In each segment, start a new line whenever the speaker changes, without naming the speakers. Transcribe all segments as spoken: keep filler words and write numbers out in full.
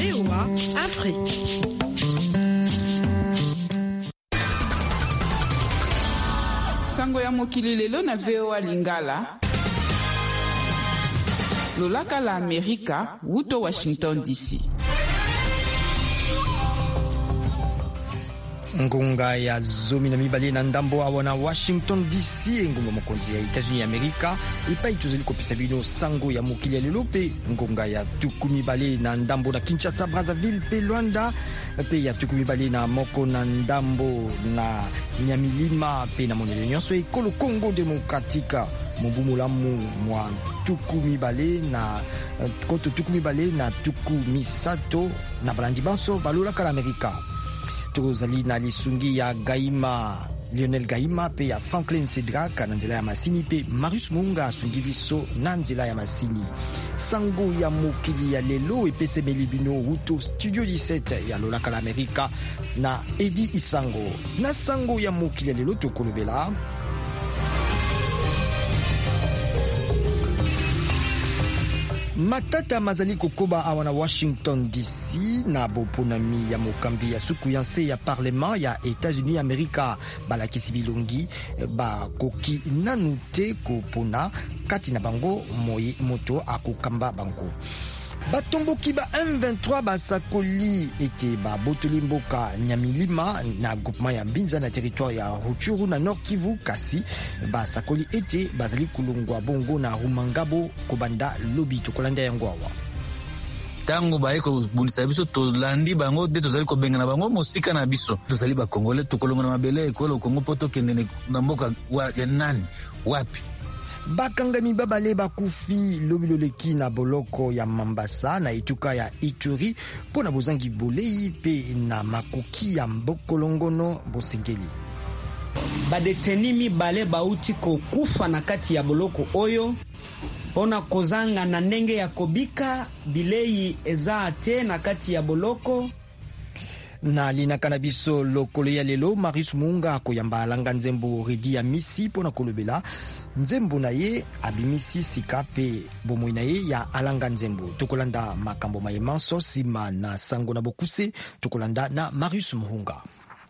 V O A Afrique.
Sango ya mokili lelo na V O A Lingala. Lolaka la Amerika, wuto Washington D C.
Ngunga ya zomi na mibali na ndambo awa na Washington D C, ngunga mokonzi ya Etats-Unis ya Amerika ipai tuzeli kopesa bino sango ya mokili ya lelo pe ngunga ya tuku mibali na ndambo na Kinshasa, Brazzaville pe Luanda pe ya tuku mibali na moko na ndambo na Nyamilima pe na monele nyonso ekolo Congo Demokratika mobumu lamu mwa tuku mibale na koto tuku mibale na tuku misato na balandi banso balolaka la Amerika. Tozali na lisungi ya Gaima Lionel Gaima pe ya Franklin Sedrak na nzela ya masini pe Marius Munga asungi biso na nzela ya masini. Sango ya mokili ya lelo epesemeli bino wuto Studio dix-sept ya lolaka la Amerika na Edi Isango. Na sango ya mokili ya lelo tokolobela matata mazali kokoba awa na Washington D C na boponami ya mokambi ya suku ya nse ya parlement ya Etats-Unis Amerika balakisi bilongi bakoki nanu te kopona kati na bango moye moto akokamba bango. Batomboki ba M vingt-trois basakoli ete babotoli mboka Nyamilima na groupement ya Mbinza na territoire ya Rutshuru na Nord Kivu, kasi basakoli ete bazali kulungwa bongo na Rumangabo kobanda lobi tokolanda yango awa.
Tango baye ko bundisa biso tolandi bango de tozali ko benga na bango mosika na biso tozali ba Congolais tokolonga na mabele ekolo Kongo poto kende na mboka wa ya nani wapi. Bakangami babale bakufi lobiloleki na boloko ya Mambasa na etuka ya Ituri pona bozangi bolei pe na makoki ya mbokolongono bosengeli.
Badeteni mibale bauti kokufa na kati ya boloko oyo pona kozanga na ndenge ya kobika bilei eza te na kati ya boloko.
Na lina kanabiso lokolo ya lelo Marius Munga koyamba alanga nzembo redi ya misi pona kolobela nzembo na ye abimisi sika pe bomoi na ye ya alanga nzembo. Tokolanda makambo mayemanso sima na sango na bokuse tokolanda na Marius Munga.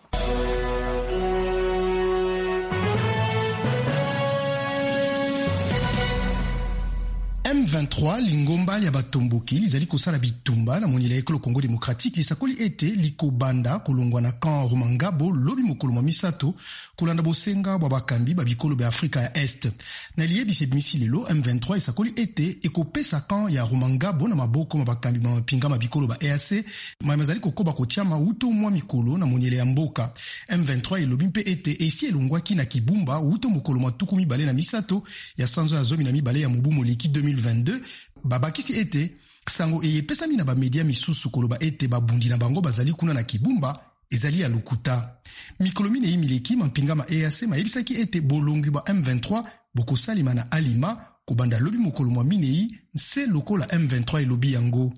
M vingt-trois lingomba ya batomboki lizali kosala bitumba na monila ekolo Congo Demokratique lisakoli ete likobanda kolongwa na camp Rumangabo lobi mokolo mwa misato kolanda bosenga bwa bakambi babikolo be Afrika ya Est. Na liyebisi ebimisi lelo M vingt-trois isakoli ete ekopesa camp ya Rumangabo na maboko ma bakambi mapinga mabikolo ba E A C ma mazali kokoba kotia mauto mwa mikolo na monile ya mboka. M vingt-trois elobi mpe ete esi elongwaki na Kibumba uto mokolo matuku mibale na misato ya sanzo ya zomi na mibale ya mobu moleki deux mille vingt-deux babakisi ete sango eyepesami na bamedia misusu koloba ete babundi na bango bazali kuna na Kibumba ezali ya lukuta. Mikolo minei mileki mampinga ma E A C mayebisaki ete bolongi ba M vingt-trois bokosalima na alima kobanda lobi mokolo mwa minei nse lokola M vingt-trois elobi yango.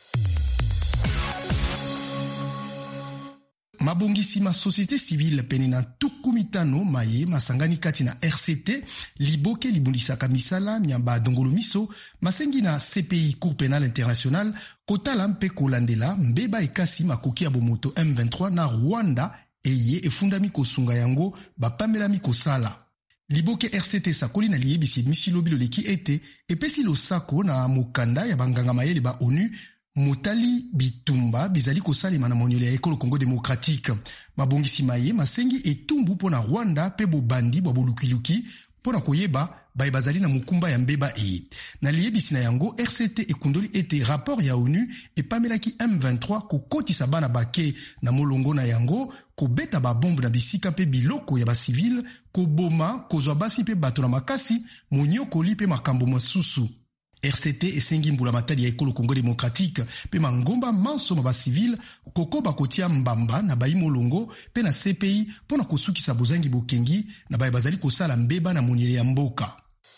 Mabongisi ma société civile pene na tuku mitano maye masangani kati na R C T liboke libundisaka misala miamba dongolo miso masengi na C P I Cour Pénale Internationale kotala mpe kolandela mbeba ekasi makoki ya bomoto M vingt-trois na Rwanda eye efundami kosunga yango bapambelami kosala. Liboke R C T sakoli na liyebisi misi lobi loleki ete epesi losako na mokanda ya banganga mayele ba ONU motali bitumba bizali kosalema na monyole ya ekolo Congo Demokratique. Mabongisi maye masengi etumbu pona Rwanda pe bobandi bwa bolukiluki pona koyeba baye bazali na mukumba ya mbeba e. Na liyebisi na yango R C T ekundoli ete rapport ya ONU epamelaki M vingt-trois kokotisa bana bake na molongo na yango kobeta babombe na bisika pe biloko ya basivile koboma kozwa basi pe bato na makasi monyokoli pe makambo masusu. R C T esengi mbula matali ya ekolo Congo Demokratique pe mangomba manso ma ba civil kokoba kotia mbamba na bayi molongo pe na C P I pona kosukisa bozangi bokengi na baye bazali kosala mbeba na monyele ya mboka.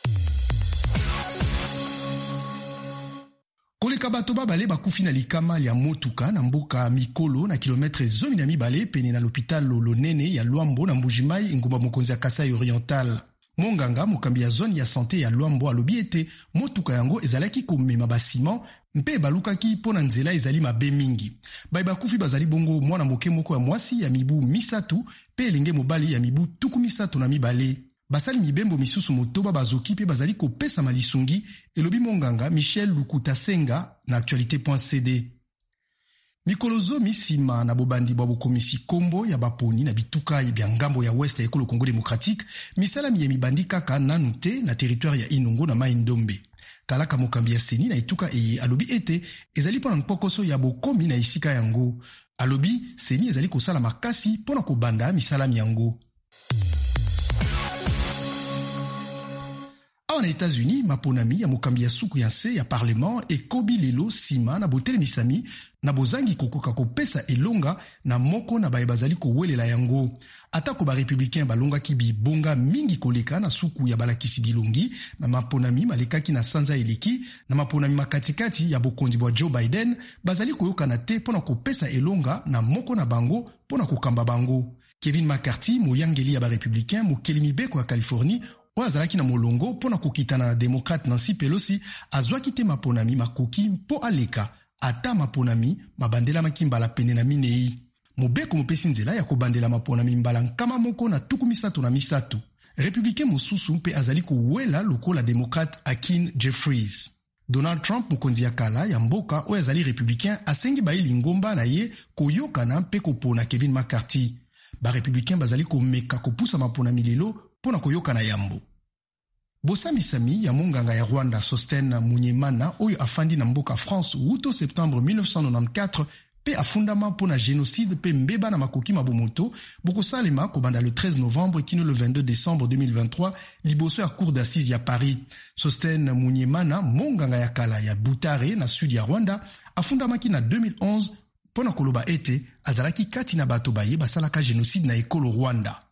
Koleka bato babale bakufi na likama ya motuka na mboka mikolo na kilometre zomi na mibale pene na l'hôpital Lonene ya Luambo na Mbujimai ngumba mokonzi ya Kasai Oriental. Monganga mokambi ya zone ya santé ya Luambo alobi ete motuka yango ezalaki komema basiment mpe balukaki mpo na nzela ezali mabe mingi. Baye bakufi bazali bongo mwana moke moko ya mwasi ya mibu misatu pe elenge mobali ya mibu tuku misatu na mibale. Basali mibembo misusu motoba bazoki pe bazali kopesa malisungi, elobi monganga Michel Lukuta Senga na actualité point c d. Mikolo zomi nsima na bobandi bwa bokomisi kombo ya baponi na bituka bya ngambo ya west ya ekolo Congo Démocratique, misalami ya mibandi kaka nanu te na territoire ya Inongo na Mai Ndombe. Kalaka mokambi ya seni na etuka eye alobi ete ezali pona mpokoso ya bokomi na esika yango. Alobi seni ezali kosala makasi pona kobanda misalami yango. Awa na États-Unis, maponami ya mokambi ya suku ya nse ya parlement ekobi lelo sima na botele misami na bozangi kokoka kopesa elonga na moko na baye bazali kowelela yango. Atako ba républicain balongaki bibonga mingi koleka na suku ya balakisi bilongi na maponami malekaki na sanza eleki na maponami makatikati ya bokonzi bwa Joe Biden bazali koyokana te pona kopesa elonga na moko na bango pona kokamba bango. Kevin McCarthy, moyangeli ya ba républicain mokeli mibeko ya Californie, oyo azalaki na molongo pona kokitana na démocrate Nancy Pelosi, azwaki te maponami makoki mpo aleka ata maponami mabandela makimbala pene na minei. Mobeko mopesi nzela ya kobandela maponami mbala nkama moko na tuku misato na misato. Républicain mosusu mpe azali kowela lokola démocrate Hakeem Jeffries. Donald Trump mokonzi ya kala ya mboka oyo azali républicain asengi baili ngomba na ye koyokana mpe kopona Kevin McCarthy. Ba républicain bazali komeka kopusa maponami lelo pona koyoka na yambo. Bosami-sami ya monganga ya Rwanda Sosten Munyemana oyo afandi na mboka France wuto septembre mille neuf cent quatre-vingt-quatorze pe afundama pona génocide pe mbeba na makoki mabomoto bokosalema kobanda le treize novembre kino le vingt-deux décembre deux mille vingt-trois liboso ya cour d'assises ya Paris. Sosten Munyemana monganga ya kala ya Butare na sud ya Rwanda afundamaki na deux mille onze pona koloba ete azalaki kati na bato baye basalaka génocide na ekolo Rwanda.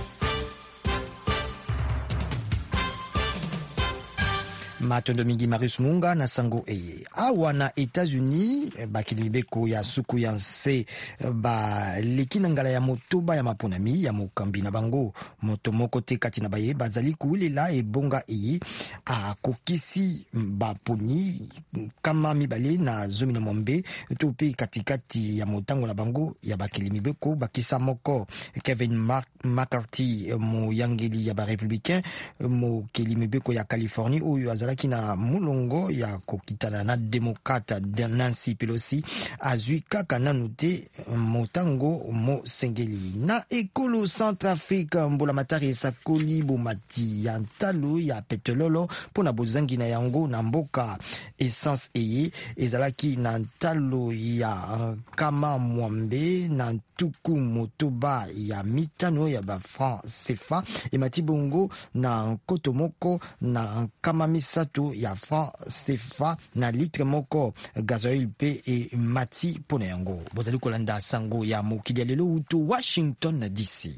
Matondo mingi Marius Munga na sango eye. Awa na États-Unis bakilibeko ya suku ya nse ba lekina ngala ya motoba ya maponami ya mokambi na bango moto moko te kati na baye bazali kulela ebonga eye a kokisi baponi kama mibale na zomi na mombe topi katikati ya motango na bango ya bakilimibeko bakisa moko. Kevin McCarthy mo yangeli ya ba républicain mo kilimibeko ya Californie oyo azalaki na mulongo ya kokitana na démocrate Nancy Pelosi azwi kaka nanu te motango mo sengeli. Na ekolo Centrafrique mbola matari esakoli bomati ya ntalo ya petrololo pona bozangi na yango na mboka essence eye ezalaki na ntalo ya kama mwambe na tuku motoba ya mitano ya ba franc C F A emati bongo na koto moko na kama misato ya franc C F A na litre moko gazoil pe e mati pona yango. Bozali kolanda sango ya mokili lelo uto Washington D C.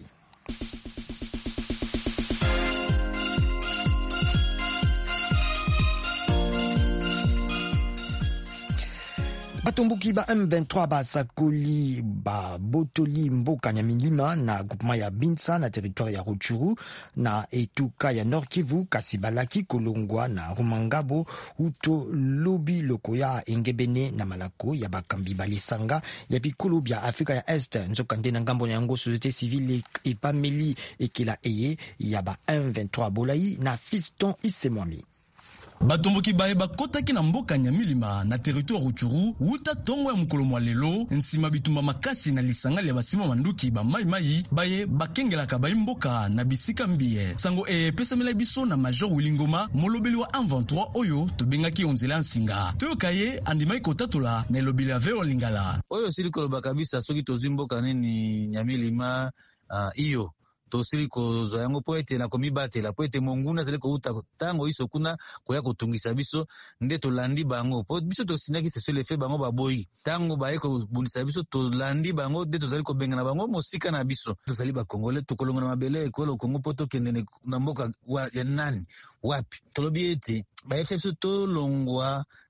Batomboki ba M vingt-trois basakoli ba botoli mboka ya milima na groupement ya Binsa na territoire ya Rutshuru na etuka ya Nord Kivu kasi balaki kolongwa na Rumangabo uto lobi lokoya engebene na malako ya bakambi balisanga ya bikolo bya Afrika ya Est nzokande na ngambo na yango société civile epameli ekela eye ya ba M vingt-trois bolai na Fiston Isemwami.
Batomboki baye bakotaki na mboka Nyamilima na territoire Rutshuru wuta tongo ya mukolo mwa lelo nsima bitumba makasi na lisanga ya basima manduki ba mai mai baye bakengelaka baye mboka na bisika mbiye sango e pesamela biso na Major Wilingoma molobeli wa M vingt-trois oyo tobengaki onzela nsinga toyokaye andimai kotatola na elobeli ya Vero Lingala
oyo sili koloba kabisa soki tozwi mboka nini Nyamilima uh, iyo tosili kozwa yango po ete na komibatela po ete monguna zali kouta tango iso kuna koya kotungisa biso nde tolandi bango po biso tosinaki c'est le fait bango baboyi tango baye kobundisa biso tolandi bango nde tozali kobengana bango mosika na biso tozali bakongole tokolonga na mabele ekolo Kongo po tokende na mboka ya nani wapi tolobi ete baye biso tolongwa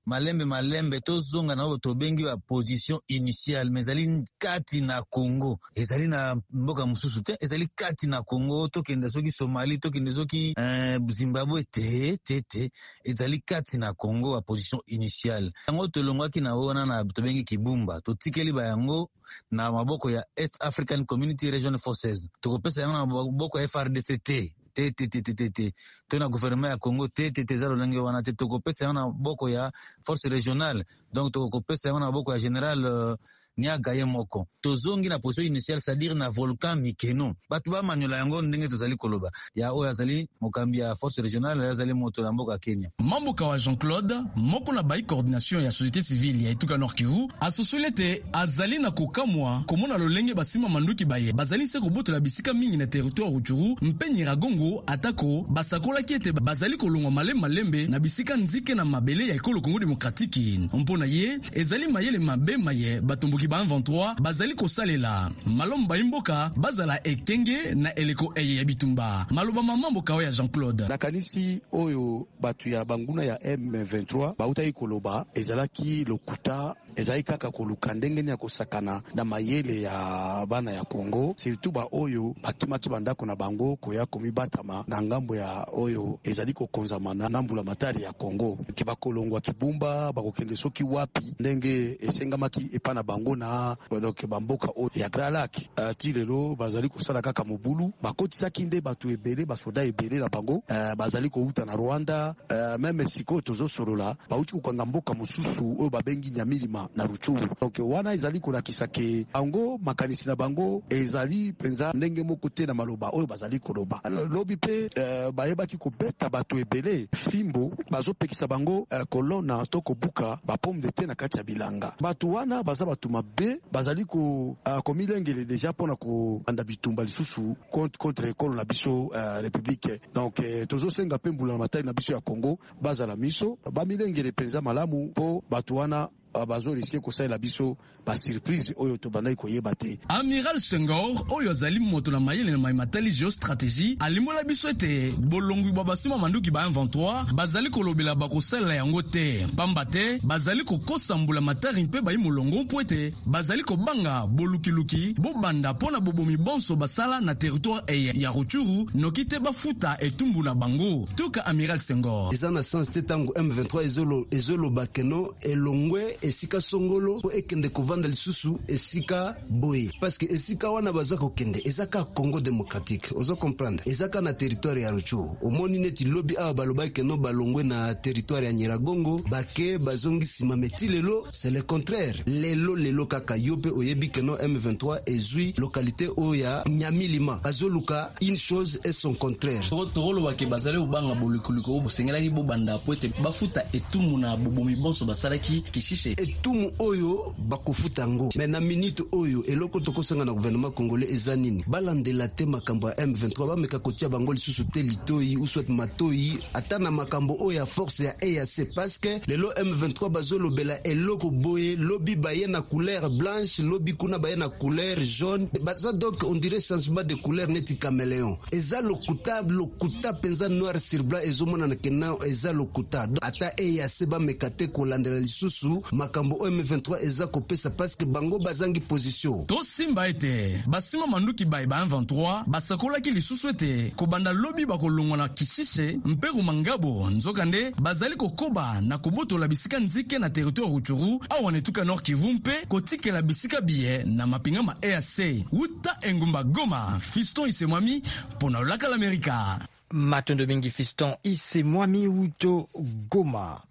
malembe malembe tozonga na tobengi ba position initiale mais ezali kati na Congo ezali na mboka mususu te ezali kati na Congo tokende soki Somalie tokende soki uh, Zimbabwe te te te ezali kati na Congo ba position initiale yango tolongwaki na wana na tobengi Kibumba totikeli ba yango na maboko ya East African Community Region Forces tokopesa yango na maboko ya F R D C T te te te te te to na gouvernement ya Congo te te te zalo langi wana te tokopesa yango na maboko ya force régionale donc tokopesa yango na maboko ya général uh, Nyaga ye moko tozongi na position initiale c'est-à-dire na volcan Mikeno batu ba manyola yango ndenge tozali koloba ya oyo azali mokambi ya force régionale azali moto na mboka Kenya
mamboka wa Jean-Claude moko na bai coordination ya société civile ya Ituka Nord Kivu asosolete azali na kokamwa komona lolenge basima manduki baye bazali se kobotola bisika mingi na territoire Rutshuru mpe Nyiragongo atako basakola kiete bazali kolongwa malembe malembe na bisika nzike na mabele ya ekolo Congo démocratique mpona ye ezali mayele mabe maye batomboki ba vingt-trois bazali kosalela malomba imboka bazala ekenge na eleko eye ya bitumba maloba mamamboka oya Jean-Claude
na kanisi oyo batu ya banguna ya M vingt-trois bauta ikoloba ezalaki lokuta ezali kaka koluka ndenge ya kosakana na mayele ya bana ya Congo surtout ba oyo bakimaki bandako na bango koya komibatama na ngambo ya oyo ezali kokonzama na nambula matari ya Congo kibakolongwa Kibumba bakokende soki wapi ndenge esengamaki epana bango na donc bamboka o ya Grand Lac uh, tirelo bazali kosala kaka mobulu bakotisaki nde batu ebele basoda ebele na bango uh, bazali kouta na Rwanda uh, même siko tozo sorola bauti kokanga mboka mususu oyo babengi Nyamilima na Rutshuru donc wana ezali kolakisa ke bango makanisi na bango ezali penza ndenge moko te na maloba oyo bazali koloba lobi pe uh, bayebaki kobeta batu ebele fimbo bazopekisa bango uh, kolona to kobuka ba pomme de terre na kati ya bilanga batu wana baza batu mabe bazali ko uh, komilengele deja pona ko anda bitumba lisusu contre contre ekolo na biso uh, république donc uh, tozo senga pembula na matai na biso ya Congo bazala miso ba milengele penza malamu po batu wana bazo risquer ko saela biso ba surprise oyo to bandai ko yeba te.
Amiral Senghor oyo azali moto na mayele na maimatali géostratégie alimola biso ete bolongi bwa basima manduki ba vingt-trois bazali kolobela bakosala yango te pamba te bazali kokosa mbula matari mpe ba imolongo poete bazali kobanga bolukiluki bobanda pona bobomi bonso basala na territoire e ya Rutshuru nokite bafuta etumbu na bango tuka Amiral Senghor
ezana sens te tango M vingt-trois ezolo ezolo bakeno elongwe esika songolo po ekende kovanda lisusu esika boye parce que esika wana baza kokende ezaka Congo démocratique ozo comprendre ezaka na territoire ya Rutshuru omoni neti lobby awa baloba keno balongwe na territoire ya Nyiragongo bake bazongi sima meti lelo c'est le contraire lelo lelo kaka yope oyebi keno M vingt-trois ezui localité oya Nyamilima azoluka une chose et son contraire
tolo bake bazale ubanga bolikuliko obusengela ki bobanda poete bafuta etumu na bobomi bonso basalaki kishishe
etumu oyo bakofuta ngo mais na minute oyo eloko tokosenga na gouvernement congolais ezanini balandela te makambo ya M vingt-trois bameka kotia bango lisusu te litoi ou soit matoi ata na makambo oyo ya force ya E A C parce que lelo M vingt-trois bazolobela eloko boye lobi baye na couleur blanche lobi kuna baye na couleur jaune baza donc on dirait changement de couleur neti caméléon eza lokuta lokuta penza noir sur blanc ezomona na kena eza lokuta ata E A C bameka te kolandela lisusu makambo M vingt-trois eza kopesa parce que bango bazangi position
to simba ete basima manduki ba M vingt-trois basakola ki lisusu ete kobanda lobi bakolongwa na kishishe mperu mangabo nzokande bazali kokoba na kobotola bisika nzike na territoire Rutshuru awa Ituka Nord Kivu mpe kotikela bisika biye na mapinga ma E A C uta engumba Goma Fiston Isemwami pona olaka l'Amerika
Matondo mingi Fiston Isemwami uto Goma.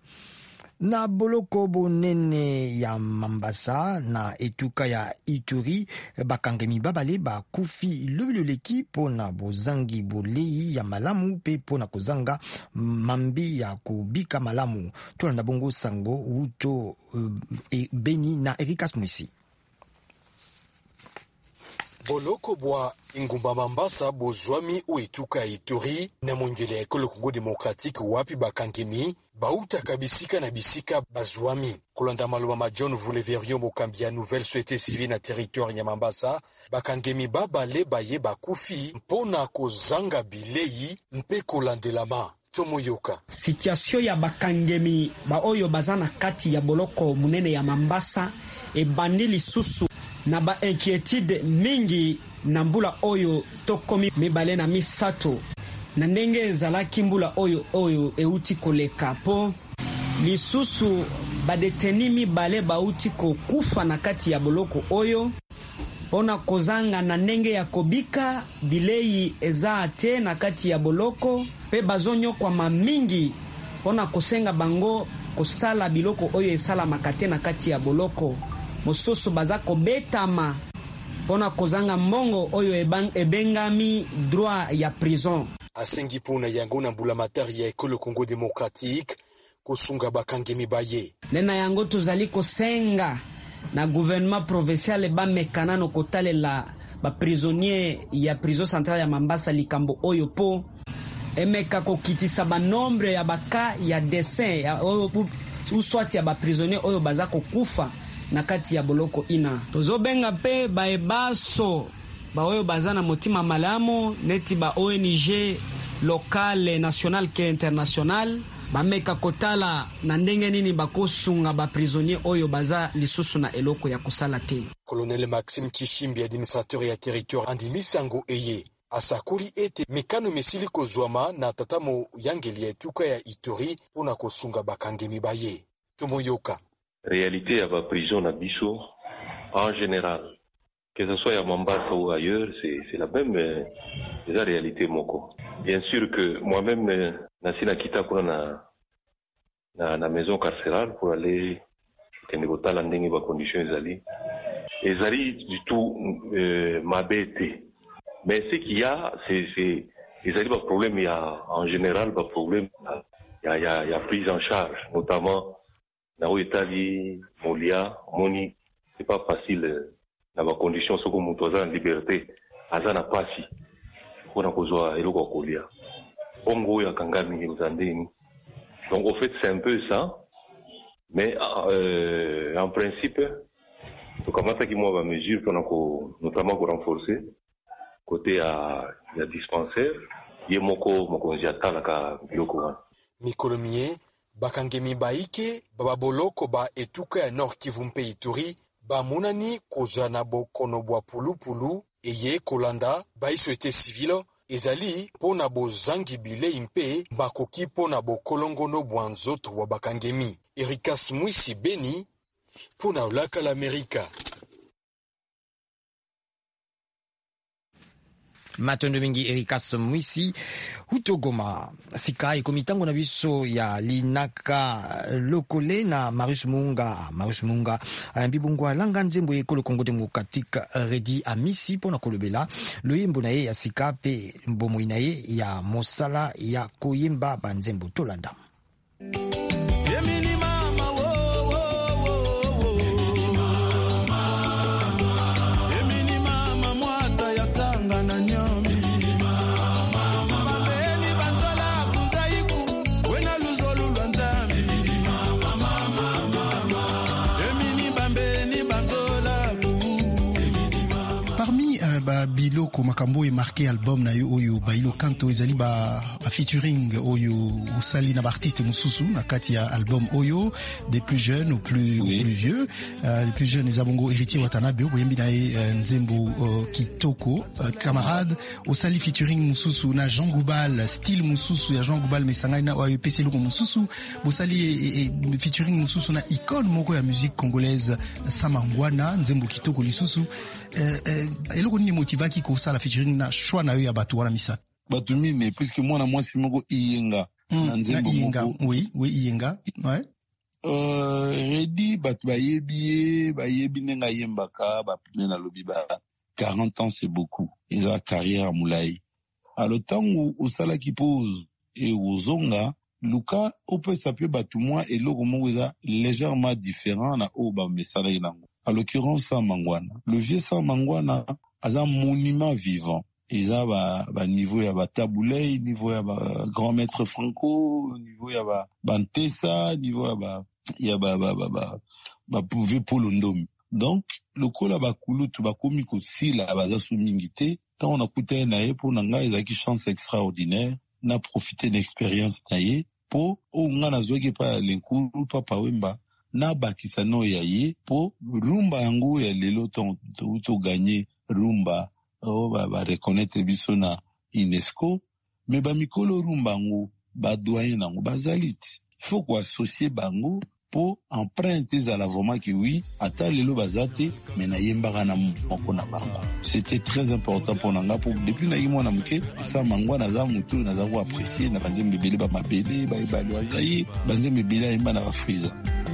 Na boloko bonene ya Mambasa na etuka ya Ituri bakangemi babale ba kufi lololeki pona bozangi bolei ya malamu pe pona kozanga mambi ya kubika malamu tolanda bongo sango uto uh, e Beni na Erikas Mwisi.
Boloko bwa ingumba Mambasa bozwami uetuka Ituri na monjele ya ekolo Congo démocratique wapi bakangemi bauta kabisika na bisika bazwami kolanda maloba ma John Vouleverio mokambi ya nouvelle société civile na territoire ya Mambasa bakangemi babale baye bakufi mpona kozanga bilei mpe kolandelama Tomoyoka.
Situation ya bakangemi ba oyo bazana kati ya boloko munene ya Mambasa e bandi lisusu na ba inquiétude mingi na mbula oyo tokomi mibale na misato na ndenge ezalaki mbula oyo oyo euti koleka po lisusu badeteni mibale bauti kokufa na kati ya boloko oyo pona kozanga na ndenge ya kobika bilei eza te na kati ya boloko pe bazonyo kwa mamingi pona kosenga bango kosala biloko oyo esala makate na kati ya boloko mosusu baza kobetama pona kozanga mbongo oyo ebang, ebengami droit ya prison.
Asengi pona yango na mbulamatari ya ekolo Congo Démocratique kosunga bakangemi baye.
Nena yango tozali kosenga na gouvernement provincial ba mekanano kotalela ba prisonnier ya prison centrale ya Mambasa likambo oyo po emeka kokitisa ba nombre ya baka ya dessin ya oyo uswati ya ba prisonnier oyo baza kokufa na kati ya boloko ina. Tozobenga pe baebaso ba oyo bazana motima malamo neti ba O N G local national ke international bameka kotala na ndenge nini bakosunga ba prisonnier oyo baza lisusu na eloko ya kusala te.
Colonel Maxime Kishimbi, administrateur ya territoire andi misango eye asakuri ete mekano misili kozwama na tatamo yangeli ya etuka ya Ituri pona kosunga bakangemi baye. Tomoyoka.
Réalité ya ba prison na biso en général, que ce soit à Mambasa ou ailleurs, c'est c'est la même euh, la réalité moko. Bien sûr que moi-même euh, nasina kita kuna na na na maison carcérale pour aller kenegota la ndenge ba conditions ezali ezali du tout euh, mabete. Mais ce qu'il y a, c'est c'est ezali ba problème, il y a en général ba problème, il y a il y a, il y a prise en charge, notamment na Italie, Molia, Moni, c'est pas facile na ba conditions soko mutu aza en liberté azana pasi pona kozwa eloko kolia bongo ya kangami uzandeni. Donc au fait c'est un peu ça, mais euh, en principe to kamata ki mo ba mesure pona ko notamment ko renforcer côté à ya dispensaire yemoko mokonzi atala ka biloko wana
mikolomie bakangemi baike baba boloko ba etuka ya Nord Kivu mpe Ituri ba munani kozana bokono bwa pulupulu eye kolanda ba société civile ezali pona bozangi bilei mpe bakoki pona bokolongono bwa nzoto wa bakangemi. Ericas Mwisi Beni pona olaka l'Amerika.
Matondo mingi Ericas Mwisi hutogoma sika ikomitango na biso ya linaka lokole na Marius Munga Marius Munga ambibungwa langa nzembo ekolo Congo Démocratique redi amisi pona kolobela loyembo na ye ya sika pe mbomo ina ye ya mosala ya koyemba banzembo tolanda.
Biloko makambo e marqué album na yo oyo bailo kanto ezali ba, ba featuring oyo usali na ba artiste mususu na kati ya album oyo des plus jeunes ou plus oui. ou plus vieux uh, les plus jeunes ezabongo Héritier Watanabe boyembi na e uh, Nzembo uh, Kitoko uh, camarade usali featuring mususu na Jean Goubal style mususu ya Jean Goubal mesanga na oyo P C loko mususu bosali e, e, featuring mususu na icône moko ya musique congolaise Samangwana Nzembo Kitoko lisusu uh, uh, eloko nini motivaki ko sala featuring na choix na yo ya batu wana misa
batu mine puisque moi na mwasi moko iyenga
mm, na Nzembo moko oui oui iyenga ouais
euh redi batu bayebi bayebi nenga yembaka ba na lobi ba quarante ans c'est beaucoup ils ont carrière moulai alors tango osala ki pose et ozonga luka ope sape batu moi et logo moko eza légèrement différent na oba mesala inango à l'occurrence Samangwana le vieux Samangwana aza monument vivant. Ils ont ba, ba niveau ya ba Taboulay, niveau ya ba grand maître Franco, niveau ya ba Bantessa, niveau ya ba ya ba ba ba ba ba pouvé Polondomi. Donc le kola ba kulutu ba komiko sila baza sumingité. Quand on a coûté na ye pour nanga ils ont qui chance extraordinaire. na profiter d'expérience na ye po o nga nazwaki pa lenkulu papa wemba na bakisa no ya ye po rumba yango ya lelo to to, to gagner rumba o ba, ba reconnaître biso na UNESCO mais ba mikolo rumba ngo ba doyen nango bazaliti faut quoi associer bango po empreinte ezala vraiment que oui ata lelo bazate mais na yembaka na moko na bango. C'était très important pour nanga po depuis na yimo na muke sa mangwa na za mutu na za ko apprécier na banze mbele ba mabele ba ibalo azayi banze mbele imba na Afriza.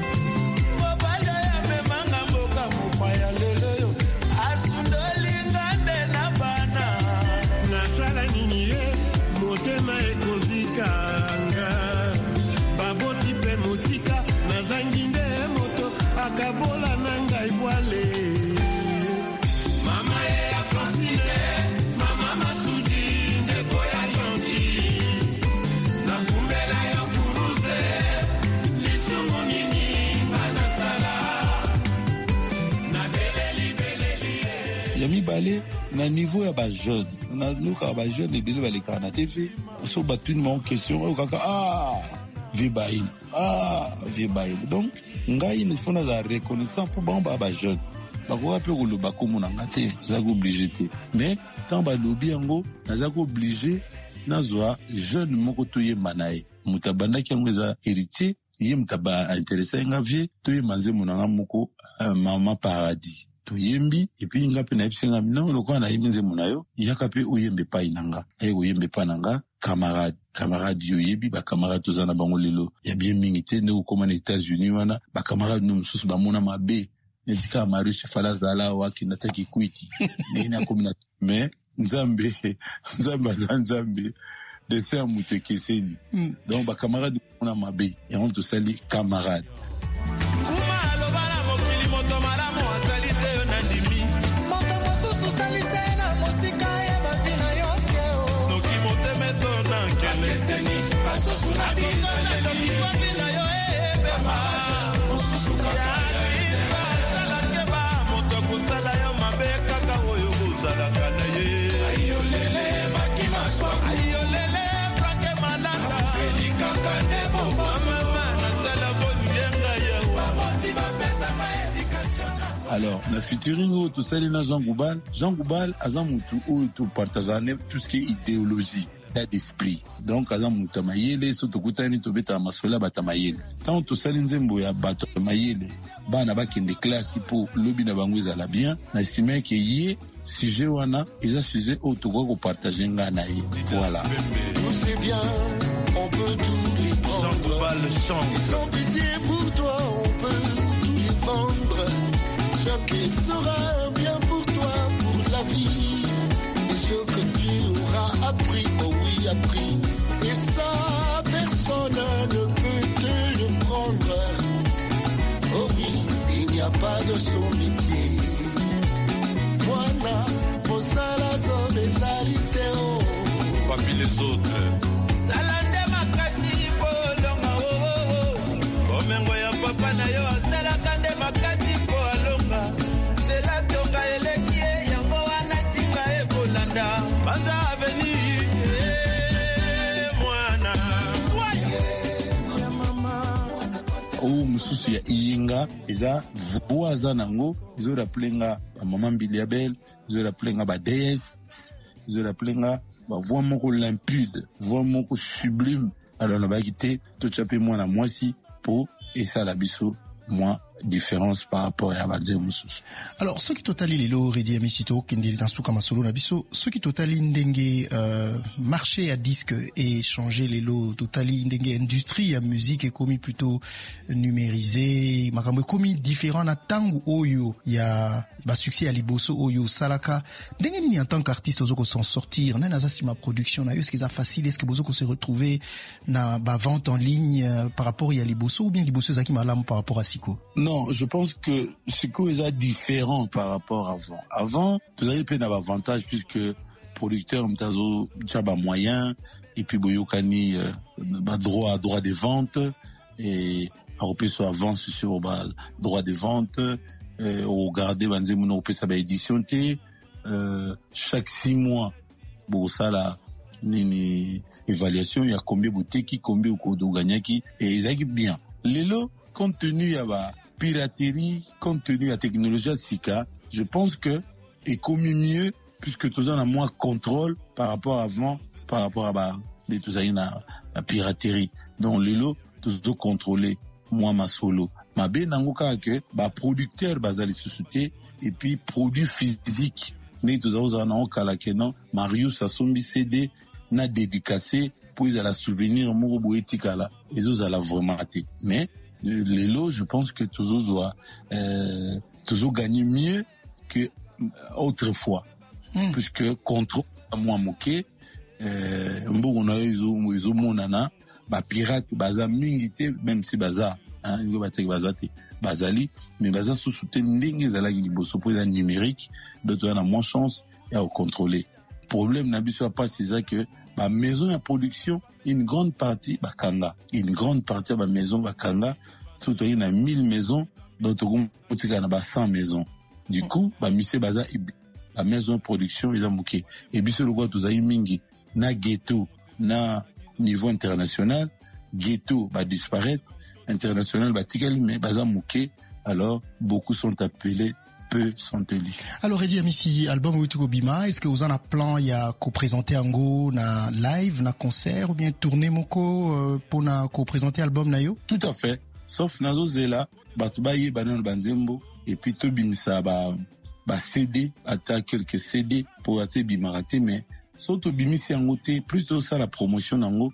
Na niveau ya ba jeune na luka ba jeune ebele baleka na T V so batune mon question o kaka ah vibail ah vibail donc ngai ne fona za reconnaissant pour bon ba ba jeune ba ko pe ko lo ba ko mona ngate za ko obligé te mais tant ba lobi yango na za ko obligé na zwa jeune moko to ye manaye mutabanda kyango za héritier ye mutaba intéressé nga vie to ye manze mona moko mama paradis to yembi epi ngape na episenga mina lokwa na yembi nzemu nayo yaka pe oyembe pa inanga ay oyembe pa nanga camarade camarade yo yebi ba camarade tozana bango lelo ya bien mingi te ne okoma na États-Unis wana ba camarade no mususu ba mona mabe nedika Marius Falazala waki nataki kwiti nina komina mais nzambe nzambe nzambe de ser mutekeseni donc ba camarade mona mabe et on to sali camarade. Alors, la featuring tout ça, na Jean Goubal, Jean Goubal, azam tout ou tout partageant tout ce qui est idéologie, état d'esprit. Donc, azam muta mayele, surtout kutani to beta masola bata mayele. Tant tout ça nzembo ya bata mayele, ba na ba kende classe pour lobby na bango ezala bien, na estime que yé sujet wana, eza sujet au to ko partager nga na ye. Voilà.
Tout c'est bien, on peut tout les prendre. Jean Goubal chante. Sans pitié pour toi, on peut tout les vendre. Ce qui sera bien pour toi, pour la vie, et ce que tu auras appris, oh oui, appris, et ça, personne ne peut te le prendre. Oh oui, il n'y a pas de son métier. Voilà, pour ça, la zone est salité, oh.
Parmi les autres.
Salande makati, polonga, oh, oh, oh. Omengo ya papa na yo, salakande makati.
O mususu ya iyenga eza voaza nango izo rappelenga ba mama mbili ya belle izo rappelenga ba déesse izo rappelenga ba voix moko limpide voix moko sublime alors na ba kité to tchape mwana mwasi po esala biso moins différence par rapport à Badze Moussous.
Alors, ce qui totali lelo Redi Amisito, Kendi Nansuka Masolo Nabiso, ce qui totali ndenge euh, marché à disque et changer lelo totali ndenge industrie à musique est commis plutôt numérisé, makambo commis différent na tangu oyo ya ba succès à liboso oyo salaka. Ndenge nini en tant qu'artiste ozoko s'en sortir, na naza si ma production na yo est-ce que ça facile, est-ce que bozoko se retrouver na ba vente en ligne euh, par rapport à liboso ou bien liboso zaki malam par rapport à Siko?
Non, je pense que Siko est différent par rapport à avant. Avant, tu avais plein d'avantages puisque producteur mtazo tchaba moyen et puis boyokani euh, bah, droit droit des ventes et européen soit avance sur bah, droit des ventes euh, au garder banze mon européen sa ba édition té euh, chaque six mois bon ça là nini évaluation ya combien boteki combien ukodoganyaki et ezaki bien lelo compte tenu ya ba piraterie compte tenu ya technologie ya sika je pense que est commis mieux puisque tout ça a moins contrôle par rapport à avant par rapport à ba de tout ça na la piraterie donc lelo tout ça contrôler moi ma solo ma be nango ka que ba producteur bazali société et puis produit physique mais tout ça on a kala kenan Marius Asombi C D na dédicacé pour ils à la souvenir moko boetika là et aux à la vraiment raté mais les lots je pense que toujours doit euh, toujours gagner mieux que autrefois mm. puisque contre moi moqué euh mbo on a izo izo monana ba pirate baza mingité même si baza hein il va tek bazati bazali mais baza sous soutien ndenge zala ki liboso pour les numérique d'autres on a moins chance et à contrôler problème na biso pas c'est ça que ma maison de production une grande partie ba kanga une grande partie de ma maison ba kanga tout il y a mille maisons d'autres on tika na ba cent maisons du coup ba mise baza la maison de production ils ont bouqué et biso le quoi tous ayi mingi na ghetto na niveau international ghetto va disparaître international va tikali mais baza mouké alors beaucoup sont appelés peu sont élus.
Alors Redi Amissi album Wituko Bima est-ce que vous en a plan il y a ko présenter ango na live na concert ou bien tourner moko euh, pour na ko présenter album na yo?
Tout à fait sauf nazo zela batu baye banan banzembo et puis to bimisa ba ba C D ata quelques C D pour ate bimarate mais surtout bimisi ango te plus de ça la promotion ango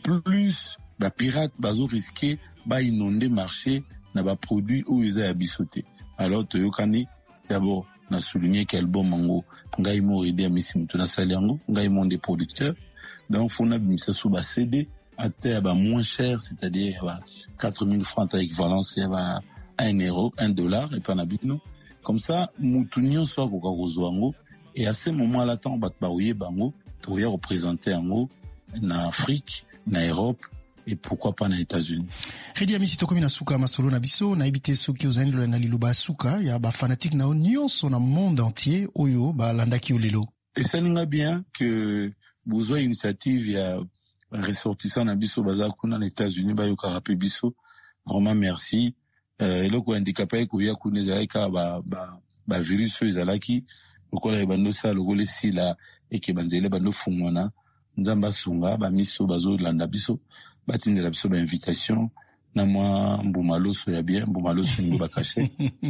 plus ba pirate bazo risquer ba inonder marché na ba produit ou ils a bisoté alors to yokani d'abord na souligner qu'album ango ngai mo Redi Amissi mutu na sali ango ngai mon des producteurs donc fona bimisa sous ba C D ata ba moins cher c'est-à-dire ba quatre mille francs avec équivalence ba un euro un dollar et pas na bitno comme ça mutu nyonso ko kozwango et à ce moment là tant bat ba oye bango to ya représenter ango na Afrique na Europe et pourquoi pas na États-Unis.
Redi Amissi tokomi na suka masolo na biso na ibite soki ozali na liloba suka ya ba fanatique na nyonso na monde entier oyo ba landaki olelo.
Et ça n'inga bien que besoin initiative ya ressortissant na biso baza kuna na États-Unis ba yo karape biso vraiment merci euh eloko handicapé ko ya kuna za ka ba ba ba virus ezalaki lokola ebando sa lokole sila eke banzele bando fungwana nzamba sunga ba miso bazo landa biso batindela biso ba invitation na mwa mbumaloso ya bien mbumaloso ngo bakache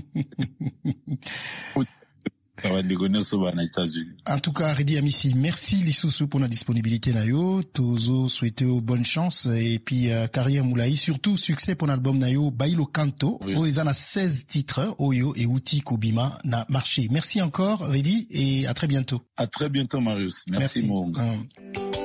en tout cas Redi Amissi merci lisusu pour la disponibilité na yo tozo souhaiter bonne chance et puis uh, carrière moulai surtout succès pour l'album na yo Bailo Kanto oui. Oyo ezana seize titres oyo et outi kobima na marché merci encore Redi et à très bientôt.
À très bientôt Marius merci, merci. Mon gars. Um...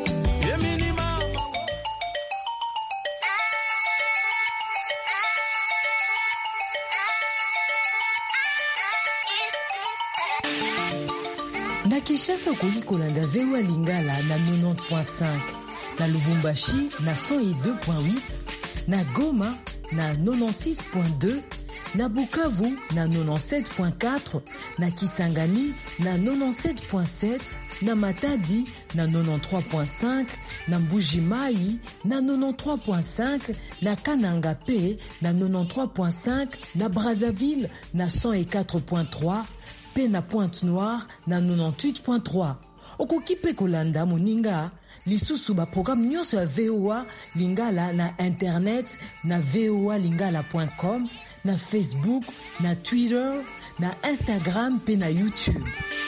Na Kinshasa okoki kolanda V O A Lingala na quatre-vingt-dix point cinq, na Lubumbashi na cent deux point huit, na Goma na quatre-vingt-six point deux, na Bukavu na quatre-vingt-dix-sept point quatre, na Kisangani na quatre-vingt-dix-sept point sept, na Matadi na quatre-vingt-treize point cinq, na Mbuji-Mayi na quatre-vingt-treize point cinq, na Kananga P na quatre-vingt-treize point cinq, na Brazzaville na cent quatre point trois, pe na Pointe-Noire na quatre-vingt-dix-huit point trois. Okoki pe kolanda moninga lisusu ba programme nyonso ya V O A Lingala na internet na v o a lingala point com, na Facebook, na Twitter, na Instagram pe na YouTube.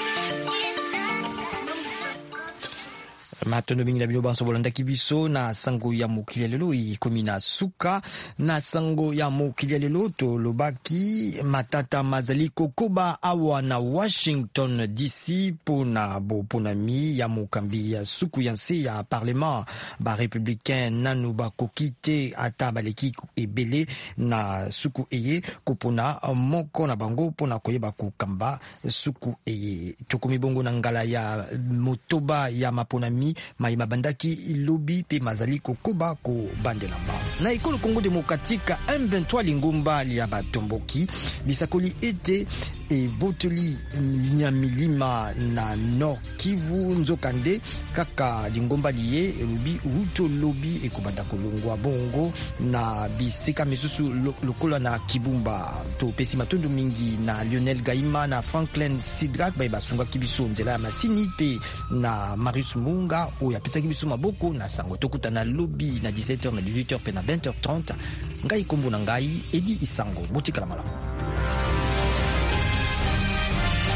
matondo mingi na bino banso bolandaki biso na sango ya mokili lelo ikomi na suka na sango ya mokili lelo tolobaki matata mazali kokoba awa na Washington D C pona boponami ya mokambi ya suku ya nse ya parlement ba républicain nanu bakoki te ata baleki ebele na suku eye kopona moko na bango pona koyeba kokamba suku eye tokomi bongo na ngala ya motoba ya maponami maima bandaki lobi pe mazali kokoba ko bandelamba na ekolo Congo démocratique M vingt-trois lingomba ya batomboki bisakoli ete ebotoli Nyamilima na Nord Kivu nzokande kaka lingomba liye elobi uto lobi ekobanda kolongwa bongo na bisika misusu lokola na Kibumba. To pesi matundu mingi na Lionel Gaima na Franklin Sidrak ba basunga kibiso nzela ya masini pe na Marius Munga oya pesa kibiso maboko na sango tokuta na lobby na dix-sept heures na dix-huit heures pe na vingt heures trente. Ngai kombo na ngai Edi Isango botikala malamu.